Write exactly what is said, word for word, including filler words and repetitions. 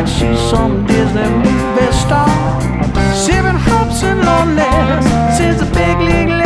like she's some Disney movie star. Sipping hops and loneliness since the big league.